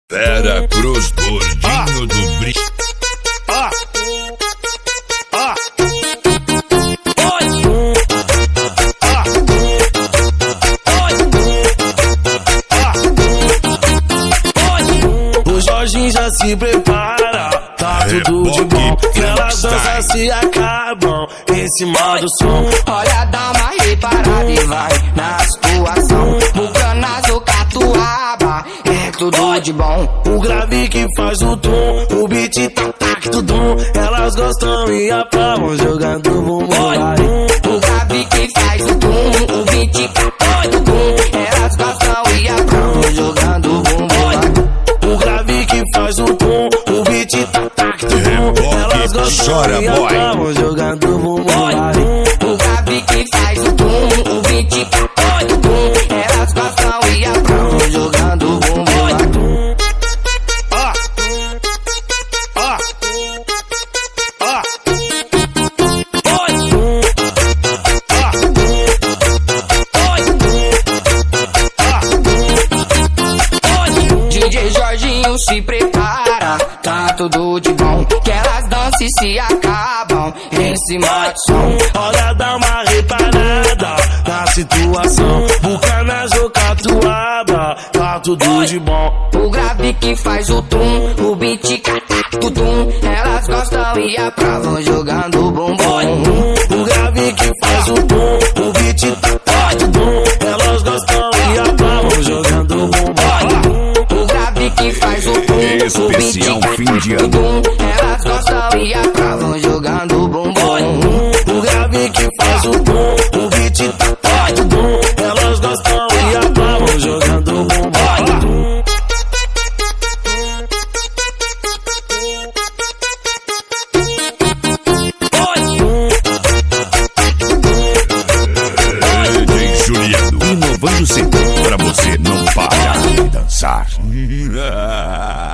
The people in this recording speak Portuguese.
Vera Cruz, gordinho do brilho. O Jorginho já se prepara, tá tudo de bom. Elas dançam se acabam em cima do som. Olha, dá uma reparada e vai na situação. Bucanazo, catuaba, é tudo de bom. O grave que faz o tom, o beat tac tudum. Elas gostam e aplaudem jogando bumbum. O grave que faz o tom, o beat tac tudum. Elas gostam e aplaudem jogando bumbum. O grave que faz o tom, o beat tac tudum. Elas gostam e aplaudem jogando bumbum. O grave que faz o tom, o beat tac tudum. Elas gostam e aplaudem jogando bumbum. DJ Jorginho se prepara, tá tudo de bom. Que elas dançam e se acabam em cima do som. Olha, dá uma reparada na situação. Bucanazo, catuaba, tá tudo de bom. O grave que faz o tum, o beat tudum. Elas gostam e aprovam jogando bumbum. O grave que faz o tom, o beat tudum. Elas gostam e aprovam jogando bumbum. O grave que faz o tum, Especial o beat fim de ano. tudum. Elas gostam e aprovam jogando bumbum. O grave que faz o tom, o beat tudum. Elas gostam e aprovam jogando bumbum. DJ Juliano, inovando sempre pra você não parar de dançar.